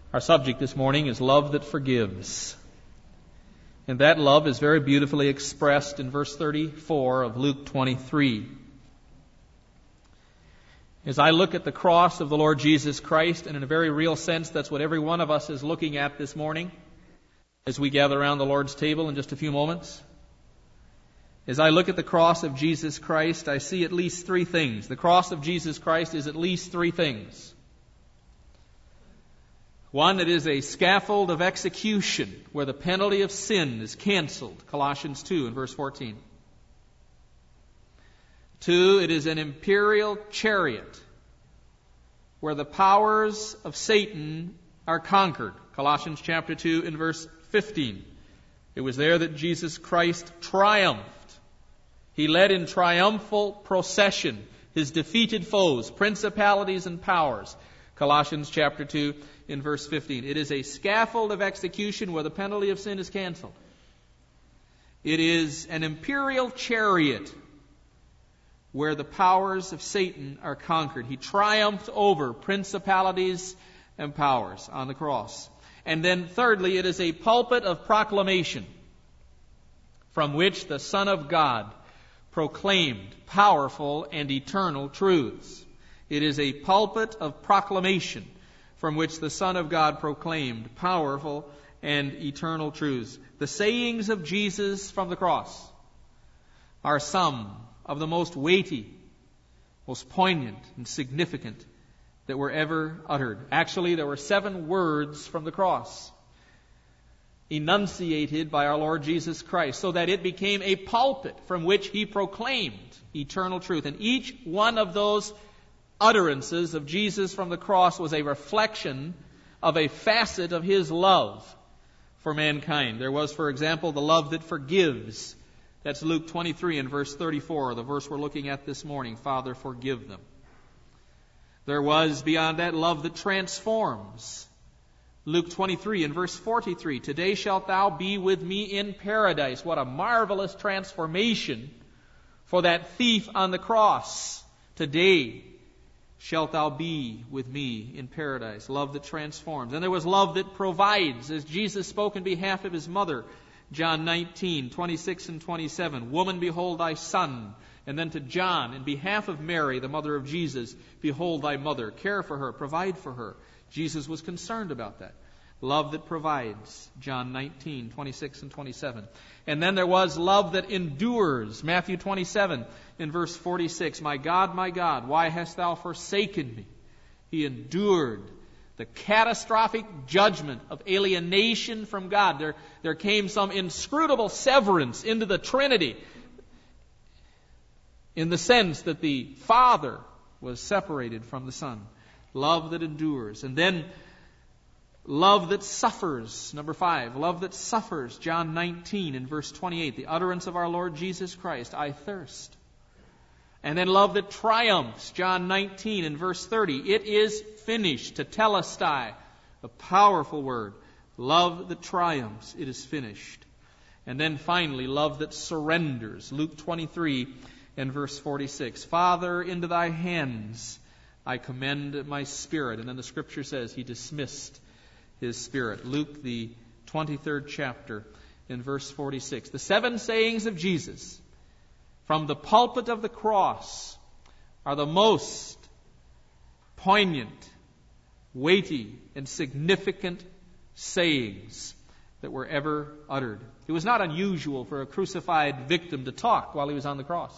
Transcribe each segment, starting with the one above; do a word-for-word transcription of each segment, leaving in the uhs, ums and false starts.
Our subject this morning is love that forgives. And that love is very beautifully expressed in verse thirty-four of Luke twenty-three. As I look at the cross of the Lord Jesus Christ, and in a very real sense, that's what every one of us is looking at this morning as we gather around the Lord's table in just a few moments. As I look at the cross of Jesus Christ, I see at least three things. The cross of Jesus Christ is at least three things. One, it is a scaffold of execution where the penalty of sin is canceled. Colossians two and verse fourteen. Two, it is an imperial chariot where the powers of Satan are conquered. Colossians chapter two and verse fifteen. It was there that Jesus Christ triumphed. He led in triumphal procession his defeated foes, principalities and powers. Colossians chapter two in verse fifteen. It is a scaffold of execution where the penalty of sin is canceled. It is an imperial chariot where the powers of Satan are conquered. He triumphed over principalities and powers on the cross. And then thirdly, it is a pulpit of proclamation from which the Son of God proclaimed powerful and eternal truths. It is a pulpit of proclamation from which the Son of God proclaimed powerful and eternal truths. The sayings of Jesus from the cross are some of the most weighty, most poignant and significant that were ever uttered. Actually, there were seven words from the cross enunciated by our Lord Jesus Christ so that it became a pulpit from which He proclaimed eternal truth. And each one of those utterances of Jesus from the cross was a reflection of a facet of His love for mankind. There was, for example, the love that forgives. That's Luke twenty-three and verse thirty-four, the verse we're looking at this morning. Father, forgive them. There was, beyond that, love that transforms. Luke twenty-three and verse forty-three. Today shalt thou be with me in paradise. What a marvelous transformation for that thief on the cross. Today shalt thou be with me in paradise. Love that transforms. And there was love that provides, as Jesus spoke in behalf of His mother. John nineteen, twenty-six and twenty-seven. Woman, behold thy son. And then to John, in behalf of Mary, the mother of Jesus, behold thy mother. Care for her, provide for her. Jesus was concerned about that. Love that provides. John nineteen, twenty-six and twenty-seven. And then there was love that endures. Matthew twenty-seven in verse forty-six. My God, my God, why hast thou forsaken me? He endured the catastrophic judgment of alienation from God. There, there came some inscrutable severance into the Trinity in the sense that the Father was separated from the Son. Love that endures. And then love that suffers. Number five, love that suffers. John nineteen and verse twenty-eight, the utterance of our Lord Jesus Christ, I thirst. And then love that triumphs. John nineteen and verse thirty, it is finished. Tetelestai, a powerful word. Love that triumphs, it is finished. And then finally, love that surrenders. Luke twenty-three and verse forty-six, Father, into thy hands I commend my spirit. And then the scripture says He dismissed His spirit. Luke, the twenty-third chapter, in verse forty-six. The seven sayings of Jesus from the pulpit of the cross are the most poignant, weighty, and significant sayings that were ever uttered. It was not unusual for a crucified victim to talk while he was on the cross.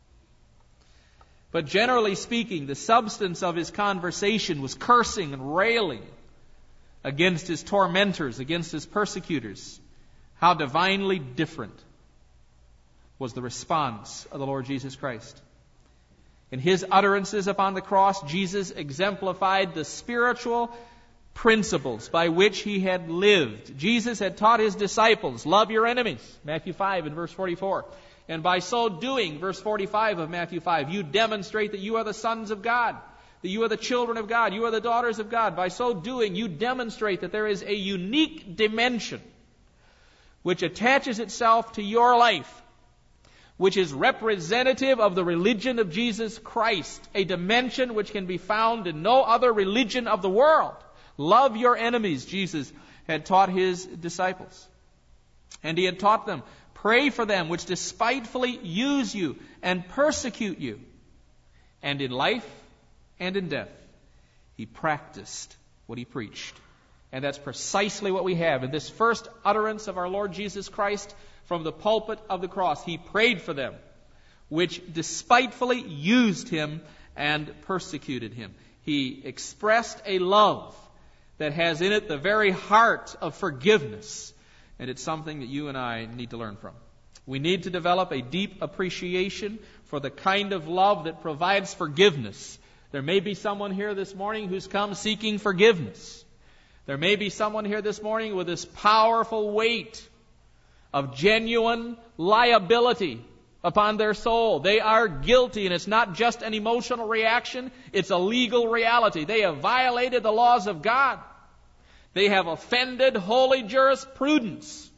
But generally speaking, the substance of his conversation was cursing and railing against his tormentors, against his persecutors. How divinely different was the response of the Lord Jesus Christ. In His utterances upon the cross, Jesus exemplified the spiritual principles by which He had lived. Jesus had taught His disciples, love your enemies, Matthew five and verse forty-four. And by so doing, verse forty-five of Matthew five, you demonstrate that you are the sons of God, that you are the children of God, you are the daughters of God. By so doing, you demonstrate that there is a unique dimension which attaches itself to your life, which is representative of the religion of Jesus Christ, a dimension which can be found in no other religion of the world. Love your enemies, Jesus had taught his disciples. And he had taught them, pray for them which despitefully use you and persecute you. And in life and in death, he practiced what he preached. And that's precisely what we have in this first utterance of our Lord Jesus Christ from the pulpit of the cross. He prayed for them which despitefully used him and persecuted him. He expressed a love that has in it the very heart of forgiveness. And it's something that you and I need to learn from. We need to develop a deep appreciation for the kind of love that provides forgiveness. There may be someone here this morning who's come seeking forgiveness. There may be someone here this morning with this powerful weight of genuine liability upon their soul. They are guilty, and it's not just an emotional reaction, it's a legal reality. They have violated the laws of God. They have offended holy jurisprudence.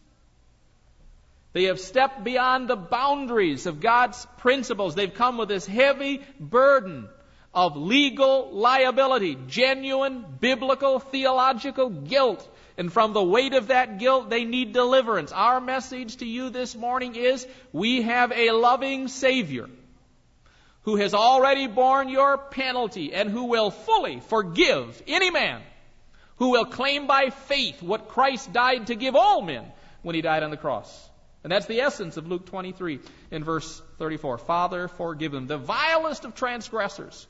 They have stepped beyond the boundaries of God's principles. They've come with this heavy burden of legal liability, genuine biblical theological guilt. And from the weight of that guilt, they need deliverance. Our message to you this morning is, we have a loving Savior who has already borne your penalty and who will fully forgive any man who will claim by faith what Christ died to give all men when he died on the cross. And that's the essence of Luke twenty-three in verse thirty-four. Father, forgive them. The vilest of transgressors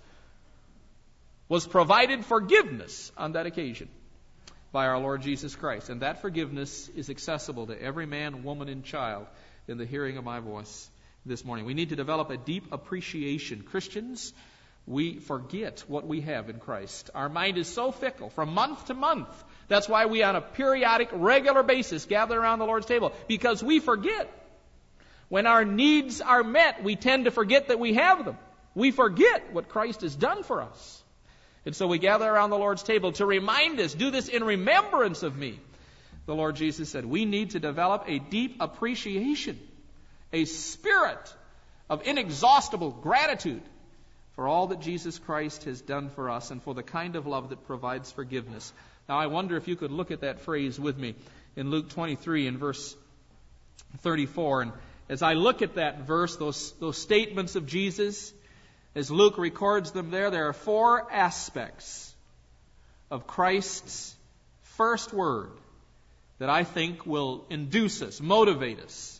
was provided forgiveness on that occasion by our Lord Jesus Christ. And that forgiveness is accessible to every man, woman, and child in the hearing of my voice this morning. We need to develop a deep appreciation. Christians, we forget what we have in Christ. Our mind is so fickle from month to month. That's why we on a periodic, regular basis gather around the Lord's table, because we forget. When our needs are met, we tend to forget that we have them. We forget what Christ has done for us. And so we gather around the Lord's table to remind us, do this in remembrance of me. The Lord Jesus said, we need to develop a deep appreciation, a spirit of inexhaustible gratitude for all that Jesus Christ has done for us and for the kind of love that provides forgiveness. Now, I wonder if you could look at that phrase with me in Luke twenty-three in verse thirty-four. And as I look at that verse, those, those statements of Jesus, as Luke records them there, there are four aspects of Christ's first word that I think will induce us, motivate us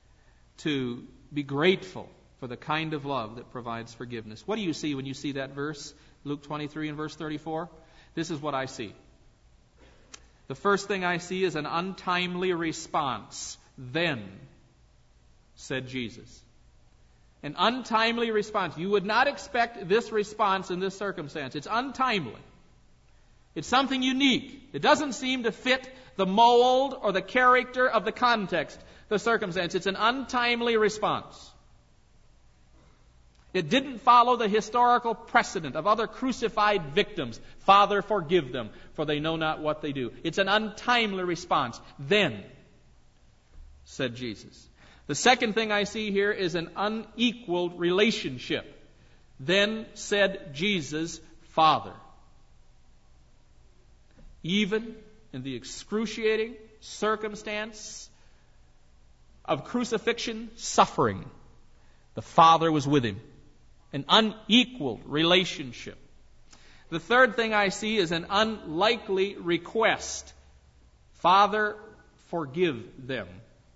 to be grateful for the kind of love that provides forgiveness. What do you see when you see that verse, Luke twenty-three and verse thirty-four? This is what I see. The first thing I see is an untimely response. Then, said Jesus. An untimely response. You would not expect this response in this circumstance. It's untimely. It's something unique. It doesn't seem to fit the mold or the character of the context, the circumstance. It's an untimely response. It didn't follow the historical precedent of other crucified victims. Father, forgive them, for they know not what they do. It's an untimely response. Then, said Jesus. The second thing I see here is an unequaled relationship. Then said Jesus, Father. Even in the excruciating circumstance of crucifixion suffering, the Father was with him. An unequaled relationship. The third thing I see is an unlikely request. Father, forgive them.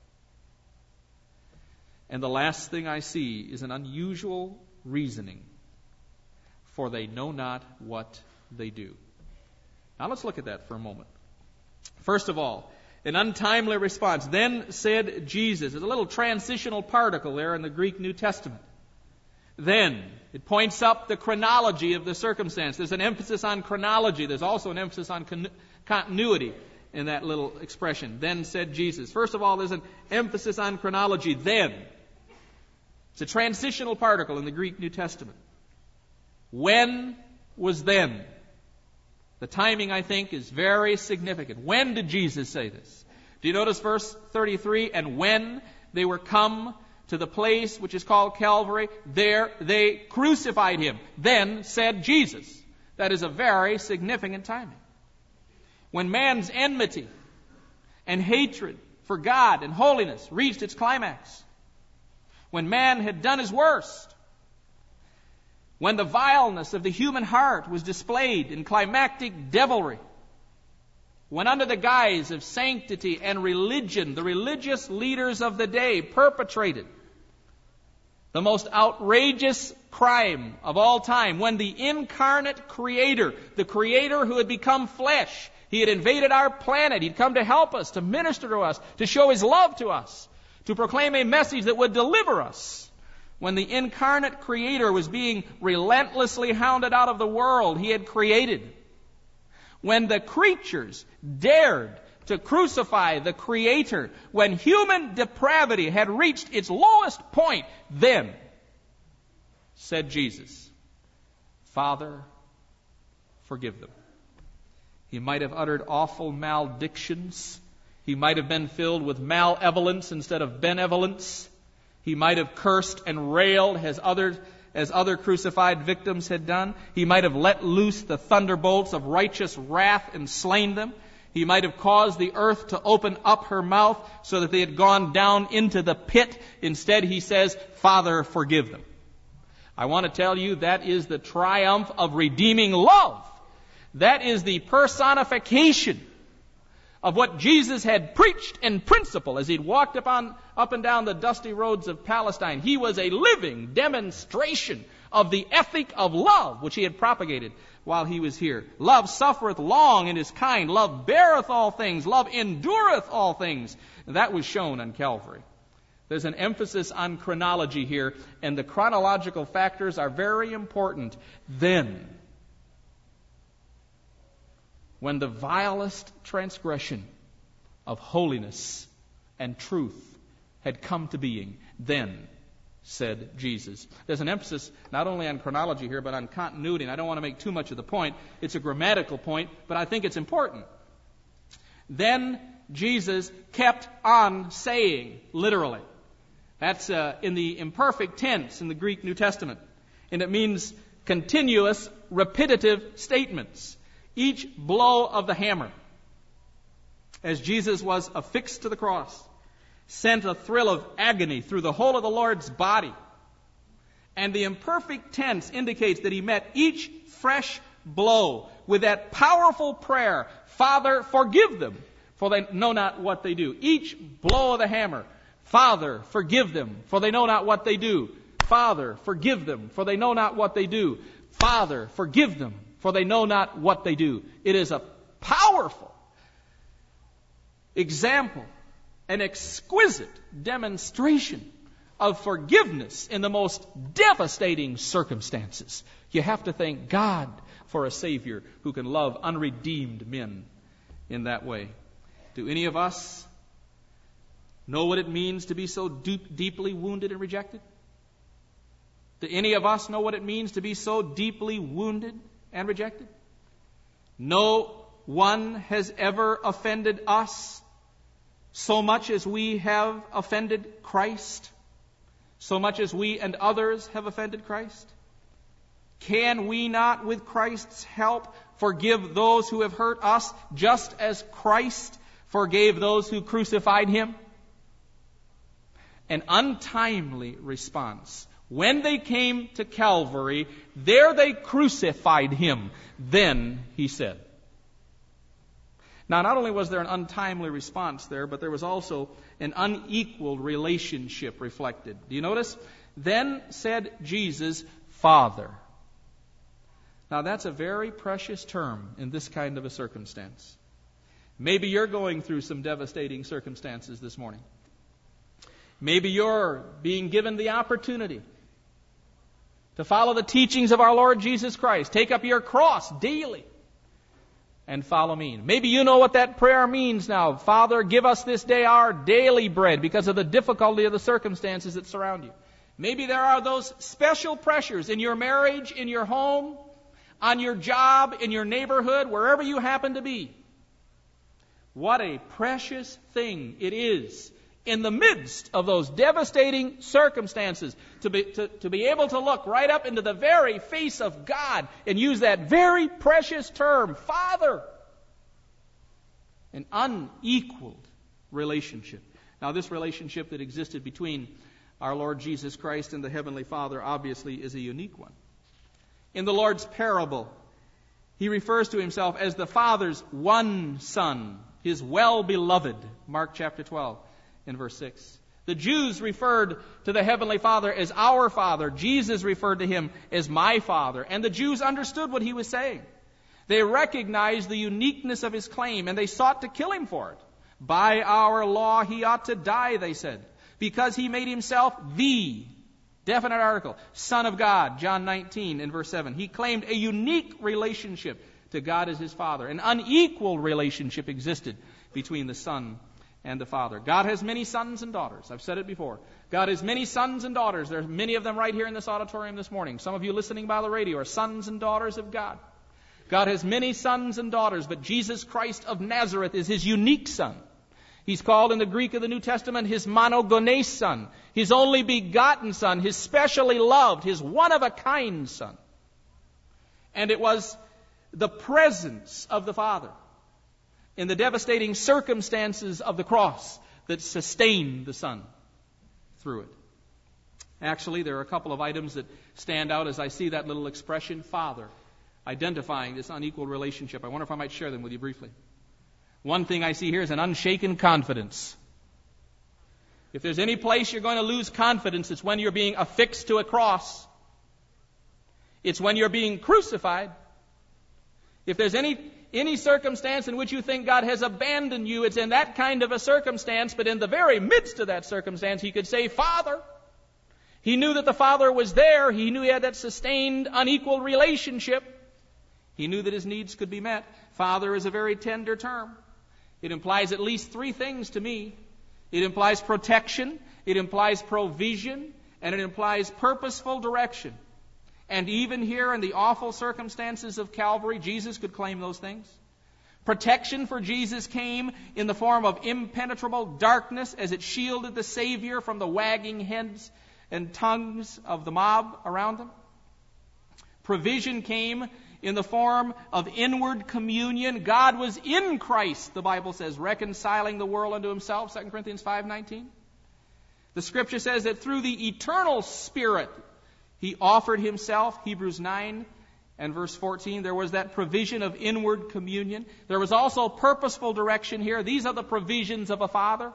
And the last thing I see is an unusual reasoning. For they know not what they do. Now let's look at that for a moment. First of all, an untimely response. Then said Jesus. There's a little transitional particle there in the Greek New Testament. Then. It points up the chronology of the circumstance. There's an emphasis on chronology. There's also an emphasis on con- continuity in that little expression. Then said Jesus. First of all, there's an emphasis on chronology. Then. It's a transitional particle in the Greek New Testament. When was then? The timing, I think, is very significant. When did Jesus say this? Do you notice verse thirty-three? And when they were come to the place which is called Calvary, there they crucified him. Then said Jesus. That is a very significant timing. when man's enmity and hatred for God and holiness reached its climax, when man had done his worst, when the vileness of the human heart was displayed in climactic devilry, when under the guise of sanctity and religion, the religious leaders of the day perpetrated the most outrageous crime of all time, when the incarnate Creator, the Creator who had become flesh, He had invaded our planet, He'd come to help us, to minister to us, to show His love to us, to proclaim a message that would deliver us. When the incarnate Creator was being relentlessly hounded out of the world He had created, when the creatures dared to crucify the Creator, when human depravity had reached its lowest point, then said Jesus, Father, forgive them. He might have uttered awful maledictions. He might have been filled with malevolence instead of benevolence. He might have cursed and railed as other, as other crucified victims had done. He might have let loose the thunderbolts of righteous wrath and slain them. He might have caused the earth to open up her mouth so that they had gone down into the pit. Instead, He says, Father, forgive them. I want to tell you that is the triumph of redeeming love. That is the personification of what Jesus had preached in principle as He'd walked upon, up and down the dusty roads of Palestine. He was a living demonstration of the ethic of love which He had propagated while He was here. Love suffereth long and is kind. Love beareth all things. Love endureth all things. That was shown on Calvary. There's an emphasis on chronology here, and the chronological factors are very important. Then, when the vilest transgression of holiness and truth had come to being, then said Jesus. There's an emphasis not only on chronology here, but on continuity, and I don't want to make too much of the point. It's a grammatical point, but I think it's important. Then Jesus kept on saying, literally. That's uh, in the imperfect tense in the Greek New Testament, and it means continuous, repetitive statements. Each blow of the hammer, as Jesus was affixed to the cross, sent a thrill of agony through the whole of the Lord's body. And the imperfect tense indicates that He met each fresh blow with that powerful prayer, Father, forgive them, for they know not what they do. Each blow of the hammer, Father, forgive them, for they know not what they do. Father, forgive them, for they know not what they do. Father, forgive them, for they know not what they do. It is a powerful example, an exquisite demonstration of forgiveness in the most devastating circumstances. You have to thank God for a Savior who can love unredeemed men in that way. Do any of us know what it means to be so deep, deeply wounded and rejected? Do any of us know what it means to be so deeply wounded and rejected? No one has ever offended us so much as we have offended Christ, so much as we and others have offended Christ. Can we not, with Christ's help, forgive those who have hurt us just as Christ forgave those who crucified Him? An untimely response. When they came to Calvary, there they crucified Him. Then He said. Now, not only was there an untimely response there, but there was also an unequaled relationship reflected. Do you notice? Then said Jesus, Father. Now, that's a very precious term in this kind of a circumstance. Maybe you're going through some devastating circumstances this morning. Maybe you're being given the opportunity to follow the teachings of our Lord Jesus Christ. Take up your cross daily and follow me. Maybe you know what that prayer means now. Father, give us this day our daily bread, because of the difficulty of the circumstances that surround you. Maybe there are those special pressures in your marriage, in your home, on your job, in your neighborhood, wherever you happen to be. What a precious thing it is in the midst of those devastating circumstances to be, to, to be able to look right up into the very face of God and use that very precious term, Father. unequaled relationship. Now, this relationship that existed between our Lord Jesus Christ and the Heavenly Father obviously is a unique one. In the Lord's parable, He refers to Himself as the Father's one Son, His well-beloved, Mark chapter twelve and verse six. The Jews referred to the Heavenly Father as our Father. Jesus referred to Him as my Father. And the Jews understood what He was saying. They recognized the uniqueness of His claim, and they sought to kill Him for it. By our law, He ought to die, they said, because He made Himself the definite article, Son of God, John nineteen and verse seven. He claimed a unique relationship to God as His Father. An unequal relationship existed between the Son and the Father. God has many sons and daughters. I've said it before. God has many sons and daughters. There are many of them right here in this auditorium this morning. Some of you listening by the radio are sons and daughters of God. God has many sons and daughters, but Jesus Christ of Nazareth is His unique Son. He's called in the Greek of the New Testament His monogenes Son, His only begotten Son, His specially loved, His one-of-a-kind Son. And it was the presence of the Father in the devastating circumstances of the cross that sustained the Son through it. Actually, there are a couple of items that stand out as I see that little expression, Father, identifying this unequal relationship. I wonder if I might share them with you briefly. One thing I see here is an unshaken confidence. If there's any place you're going to lose confidence, it's when you're being affixed to a cross. It's when you're being crucified. If there's any any circumstance in which you think God has abandoned you, it's in that kind of a circumstance, but in the very midst of that circumstance, He could say, Father. He knew that the Father was there. He knew He had that sustained, unequal relationship. He knew that His needs could be met. Father is a very tender term. It implies at least three things to me. It implies protection, it implies provision, and it implies purposeful direction. And even here in the awful circumstances of Calvary, Jesus could claim those things. Protection for Jesus came in the form of impenetrable darkness as it shielded the Savior from the wagging heads and tongues of the mob around Him. Provision came in the form of inward communion. God was in Christ, the Bible says, reconciling the world unto Himself, Second Corinthians five nineteen. The Scripture says that through the eternal Spirit, He offered Himself, Hebrews nine and verse fourteen. There was that provision of inward communion. There was also purposeful direction here. These are the provisions of a Father.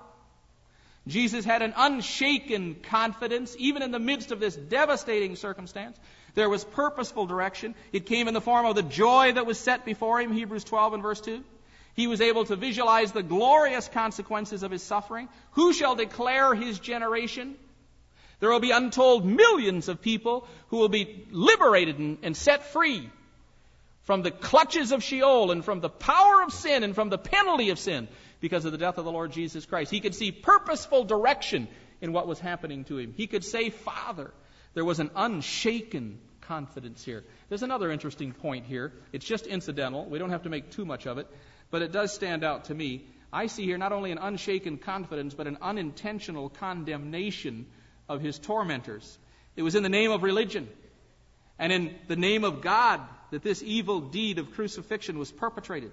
Jesus had an unshaken confidence, even in the midst of this devastating circumstance. There was purposeful direction. It came in the form of the joy that was set before Him, Hebrews twelve and verse two. He was able to visualize the glorious consequences of His suffering. Who shall declare His generation? There will be untold millions of people who will be liberated and, and set free from the clutches of Sheol and from the power of sin and from the penalty of sin because of the death of the Lord Jesus Christ. He could see purposeful direction in what was happening to him. He could say, Father. There was an unshaken confidence here. There's another interesting point here. It's just incidental. We don't have to make too much of it, but it does stand out to me. I see here not only an unshaken confidence, but an unintentional condemnation of His tormentors. It was in the name of religion and in the name of God that this evil deed of crucifixion was perpetrated.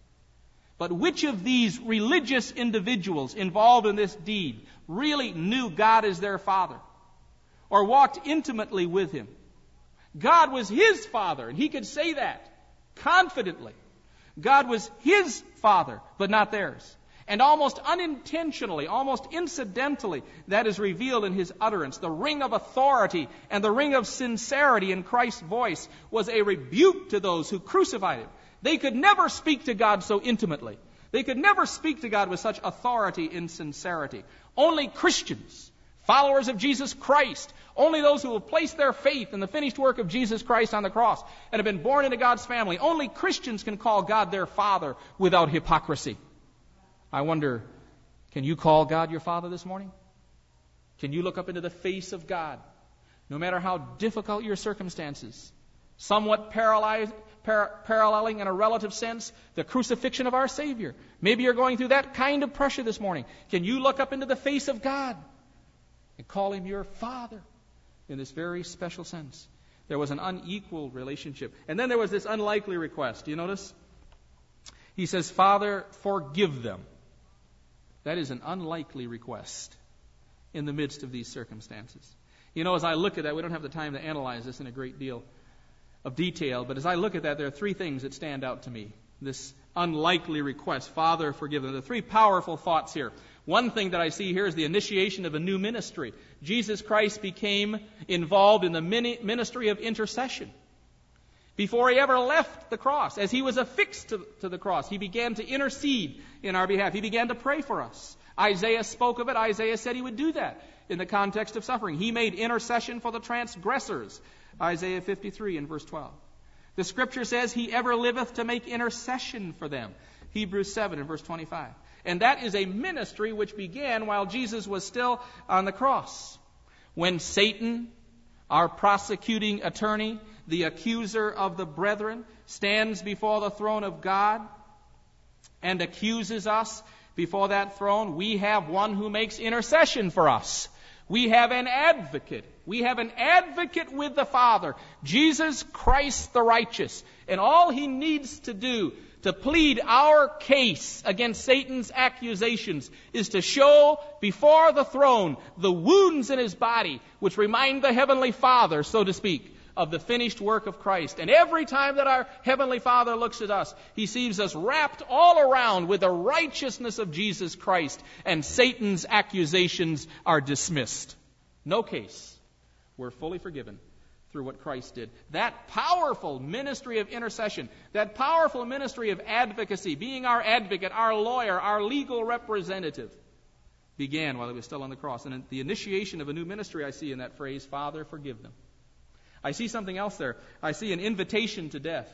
But which of these religious individuals involved in this deed really knew God as their Father or walked intimately with Him? God was His Father, and He could say that confidently. God was His Father, but not theirs. And almost unintentionally, almost incidentally, that is revealed in His utterance. The ring of authority and the ring of sincerity in Christ's voice was a rebuke to those who crucified Him. They could never speak to God so intimately. They could never speak to God with such authority and sincerity. Only Christians, followers of Jesus Christ, only those who have placed their faith in the finished work of Jesus Christ on the cross and have been born into God's family, only Christians can call God their Father without hypocrisy. I wonder, can you call God your Father this morning? Can you look up into the face of God, no matter how difficult your circumstances, somewhat paralyzed, par- paralleling in a relative sense the crucifixion of our Savior? Maybe you're going through that kind of pressure this morning. Can you look up into the face of God and call Him your Father in this very special sense? There was an unequal relationship. And then there was this unlikely request. Do you notice? He says, Father, forgive them. That is an unlikely request in the midst of these circumstances. You know, as I look at that, we don't have the time to analyze this in a great deal of detail, but as I look at that, there are three things that stand out to me. This unlikely request, Father, forgive them. There are three powerful thoughts here. One thing that I see here is the initiation of a new ministry. Jesus Christ became involved in the ministry of intercession. Before he ever left the cross, as he was affixed to, to the cross, he began to intercede in our behalf. He began to pray for us. Isaiah spoke of it. Isaiah said he would do that in the context of suffering. He made intercession for the transgressors. Isaiah fifty-three and verse twelve. The Scripture says he ever liveth to make intercession for them. Hebrews seven and verse twenty-five. And that is a ministry which began while Jesus was still on the cross. When Satan, our prosecuting attorney, the accuser of the brethren, stands before the throne of God and accuses us before that throne, we have one who makes intercession for us. We have an advocate. We have an advocate with the Father, Jesus Christ the righteous. And all he needs to do to plead our case against Satan's accusations is to show before the throne the wounds in his body which remind the Heavenly Father, so to speak, of the finished work of Christ. And every time that our Heavenly Father looks at us, he sees us wrapped all around with the righteousness of Jesus Christ, and Satan's accusations are dismissed. No case. We're fully forgiven through what Christ did. That powerful ministry of intercession, that powerful ministry of advocacy, being our advocate, our lawyer, our legal representative, began while he was still on the cross. And the initiation of a new ministry I see in that phrase, Father, forgive them. I see something else there. I see an invitation to death.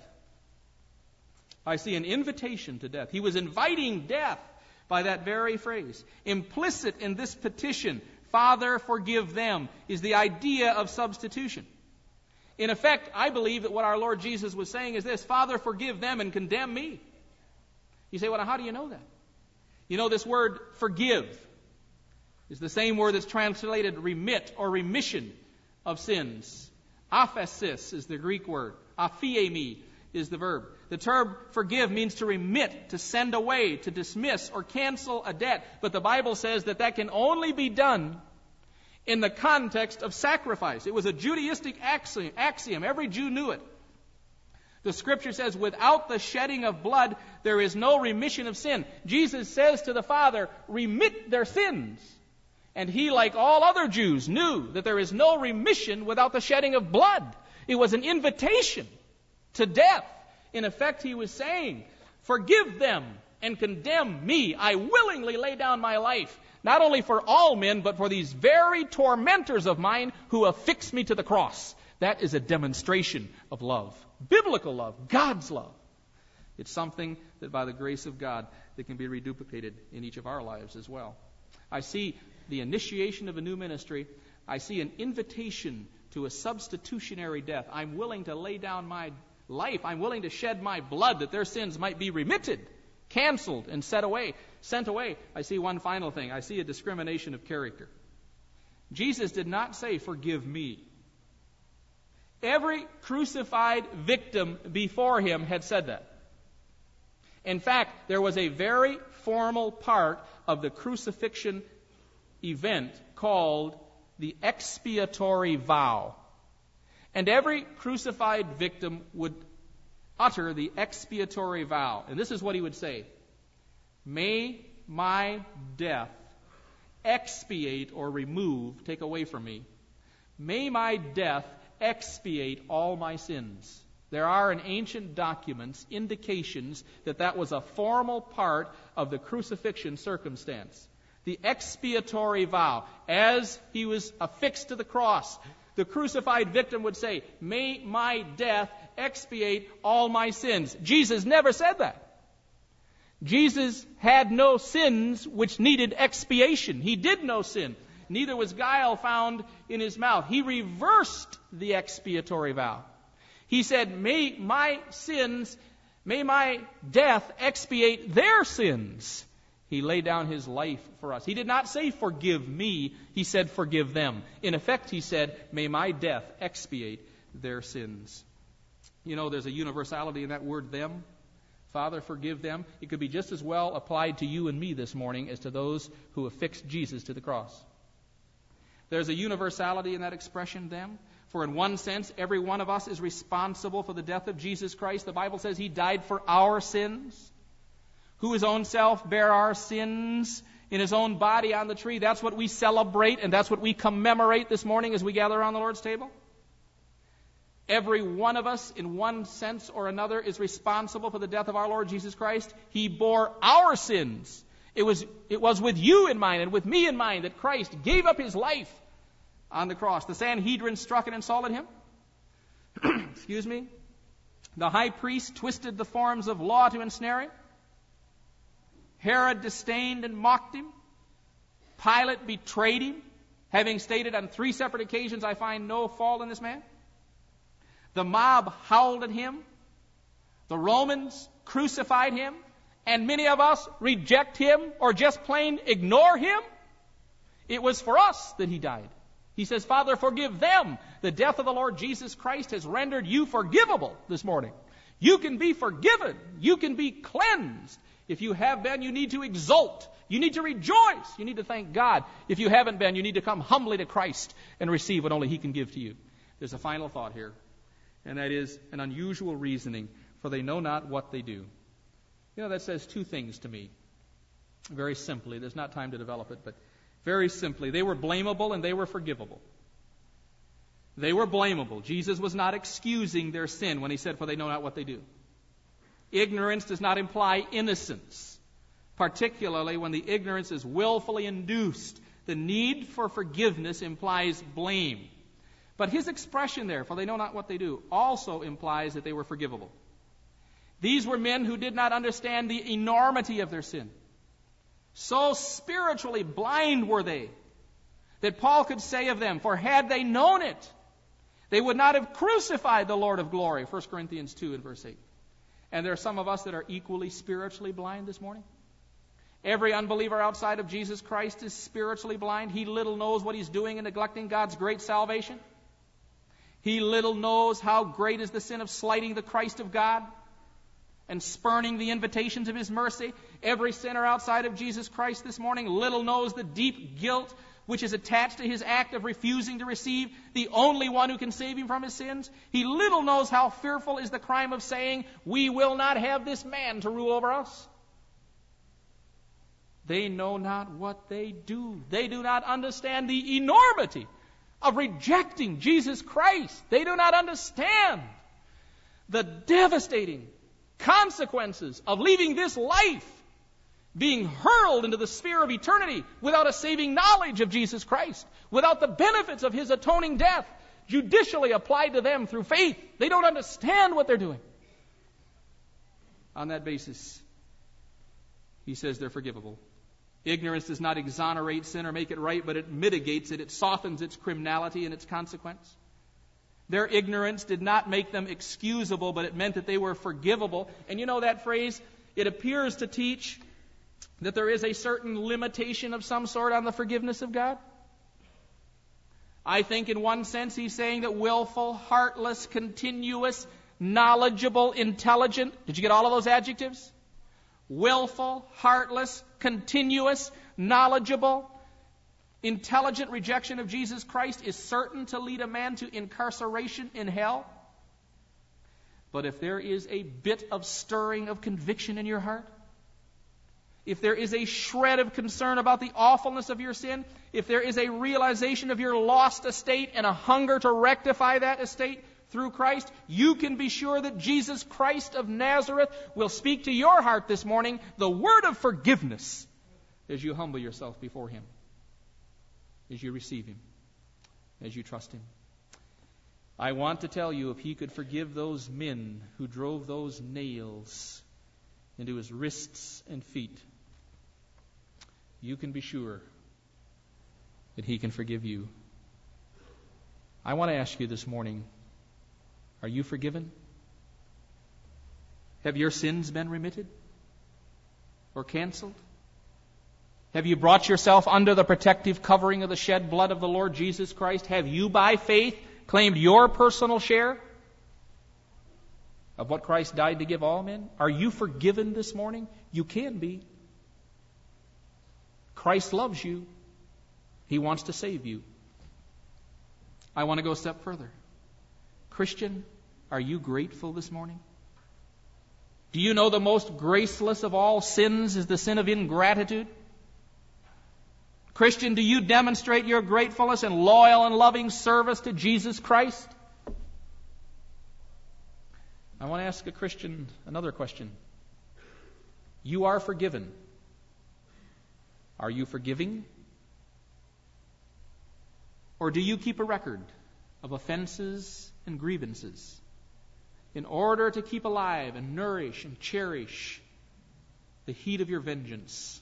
I see an invitation to death. He was inviting death by that very phrase. Implicit in this petition, Father, forgive them, is the idea of substitution. In effect, I believe that what our Lord Jesus was saying is this: Father, forgive them and condemn me. You say, well, how do you know that? You know, this word forgive is the same word that's translated remit or remission of sins. Aphesis is the Greek word. Aphiemi is the verb. The term forgive means to remit, to send away, to dismiss, or cancel a debt. But the Bible says that that can only be done in the context of sacrifice. It was a Judaistic axiom. axiom. Every Jew knew it. The Scripture says, without the shedding of blood, there is no remission of sin. Jesus says to the Father, remit their sins. And he, like all other Jews, knew that there is no remission without the shedding of blood. It was an invitation to death. In effect, he was saying, forgive them and condemn me. I willingly lay down my life, not only for all men, but for these very tormentors of mine who affix me to the cross. That is a demonstration of love. Biblical love, God's love. It's something that by the grace of God, that can be reduplicated in each of our lives as well. I see the initiation of a new ministry. I see an invitation to a substitutionary death. I'm willing to lay down my life. I'm willing to shed my blood that their sins might be remitted, canceled, and set away, sent away. I see one final thing. I see a discrimination of character. Jesus did not say, forgive me. Every crucified victim before him had said that. In fact, there was a very formal part of the crucifixion event called the expiatory vow. And every crucified victim would utter the expiatory vow. And this is what he would say: may my death expiate or remove, take away from me. May my death expiate all my sins. There are in ancient documents indications that that was a formal part of the crucifixion circumstance. The expiatory vow. As he was affixed to the cross, the crucified victim would say, may my death expiate all my sins. Jesus never said that. Jesus had no sins which needed expiation. He did no sin. Neither was guile found in his mouth. He reversed the expiatory vow. He said, may my sins, may my death expiate their sins. He laid down his life for us. He did not say, forgive me. He said, forgive them. In effect, he said, may my death expiate their sins. You know, there's a universality in that word, them. Father, forgive them. It could be just as well applied to you and me this morning as to those who have fixed Jesus to the cross. There's a universality in that expression, them. For in one sense, every one of us is responsible for the death of Jesus Christ. The Bible says He died for our sins, who His own self bare our sins in His own body on the tree. That's what we celebrate, and that's what we commemorate this morning as we gather around the Lord's table. Every one of us, in one sense or another, is responsible for the death of our Lord Jesus Christ. He bore our sins. It was, it was with you in mind and with me in mind that Christ gave up His life on the cross. The Sanhedrin struck and insulted Him. Excuse me. The high priest twisted the forms of law to ensnare Him. Herod disdained and mocked Him. Pilate betrayed Him, having stated on three separate occasions, I find no fault in this man. The mob howled at Him. The Romans crucified Him. And many of us reject Him or just plain ignore Him. It was for us that He died. He says, Father, forgive them. The death of the Lord Jesus Christ has rendered you forgivable this morning. You can be forgiven. You can be cleansed. If you have been, you need to exult. You need to rejoice. You need to thank God. If you haven't been, you need to come humbly to Christ and receive what only He can give to you. There's a final thought here, and that is an unusual reasoning, for they know not what they do. You know, that says two things to me. Very simply. There's not time to develop it, but very simply. They were blamable and they were forgivable. They were blamable. Jesus was not excusing their sin when He said, for they know not what they do. Ignorance does not imply innocence, particularly when the ignorance is willfully induced. The need for forgiveness implies blame. But His expression there, for they know not what they do, also implies that they were forgivable. These were men who did not understand the enormity of their sin. So spiritually blind were they that Paul could say of them, for had they known it, they would not have crucified the Lord of glory. First Corinthians two and verse eight. And there are some of us that are equally spiritually blind this morning. Every unbeliever outside of Jesus Christ is spiritually blind. He little knows what he's doing in neglecting God's great salvation. He little knows how great is the sin of slighting the Christ of God and spurning the invitations of His mercy. Every sinner outside of Jesus Christ this morning little knows the deep guilt which is attached to his act of refusing to receive the only one who can save him from his sins. He little knows how fearful is the crime of saying, we will not have this man to rule over us. They know not what they do. They do not understand the enormity of rejecting Jesus Christ. They do not understand the devastating consequences of leaving this life, being hurled into the sphere of eternity without a saving knowledge of Jesus Christ, without the benefits of His atoning death judicially applied to them through faith. They don't understand what they're doing. On that basis, he says they're forgivable. Ignorance does not exonerate sin or make it right, but it mitigates it. It softens its criminality and its consequence. Their ignorance did not make them excusable, but it meant that they were forgivable. And you know that phrase? It appears to teach that there is a certain limitation of some sort on the forgiveness of God. I think in one sense he's saying that willful, heartless, continuous, knowledgeable, intelligent. Did you get all of those adjectives? Willful, heartless, continuous, knowledgeable, intelligent rejection of Jesus Christ is certain to lead a man to incarceration in hell. But if there is a bit of stirring of conviction in your heart, if there is a shred of concern about the awfulness of your sin, if there is a realization of your lost estate and a hunger to rectify that estate through Christ, you can be sure that Jesus Christ of Nazareth will speak to your heart this morning the word of forgiveness as you humble yourself before Him, as you receive Him, as you trust Him. I want to tell you, if He could forgive those men who drove those nails into His wrists and feet, you can be sure that He can forgive you. I want to ask you this morning, are you forgiven? Have your sins been remitted or canceled? Have you brought yourself under the protective covering of the shed blood of the Lord Jesus Christ? Have you, by faith, claimed your personal share of what Christ died to give all men? Are you forgiven this morning? You can be. Christ loves you. He wants to save you. I want to go a step further. Christian, are you grateful this morning? Do you know the most graceless of all sins is the sin of ingratitude? Christian, do you demonstrate your gratefulness and loyal and loving service to Jesus Christ? I want to ask a Christian another question. You are forgiven. Are you forgiving? Or do you keep a record of offenses and grievances in order to keep alive and nourish and cherish the heat of your vengeance?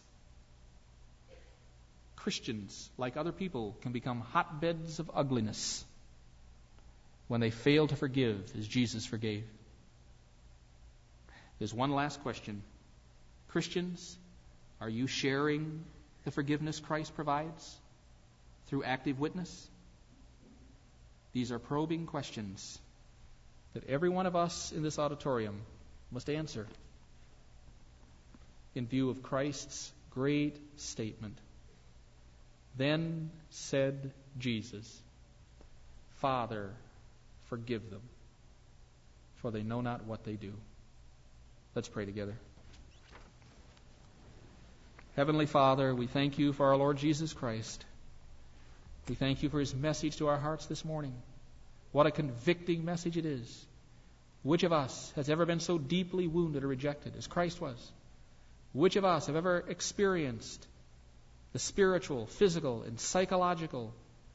Christians, like other people, can become hotbeds of ugliness when they fail to forgive as Jesus forgave. There's one last question. Christians, are you sharing the forgiveness Christ provides through active witness? These are probing questions that every one of us in this auditorium must answer in view of Christ's great statement. Then said Jesus, Father, forgive them, for they know not what they do. Let's pray together. Heavenly Father, we thank you for our Lord Jesus Christ. We thank you for his message to our hearts this morning. What a convicting message it is. Which of us has ever been so deeply wounded or rejected as Christ was? Which of us have ever experienced the spiritual, physical, and psychological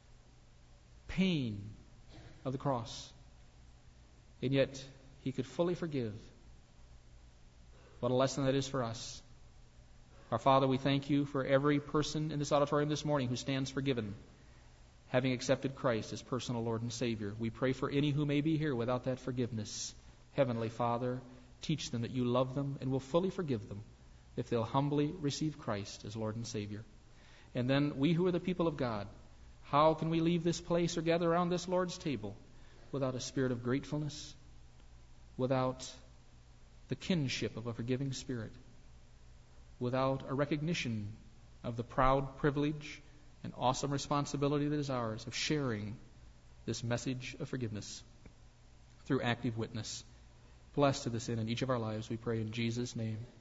pain of the cross? And yet, he could fully forgive. What a lesson that is for us. Our Father, we thank you for every person in this auditorium this morning who stands forgiven, having accepted Christ as personal Lord and Savior. We pray for any who may be here without that forgiveness. Heavenly Father, teach them that you love them and will fully forgive them if they'll humbly receive Christ as Lord and Savior. And then we who are the people of God, how can we leave this place or gather around this Lord's table without a spirit of gratefulness, without the kinship of a forgiving spirit, without a recognition of the proud privilege and awesome responsibility that is ours of sharing this message of forgiveness through active witness? Bless to this end in each of our lives, we pray in Jesus' name.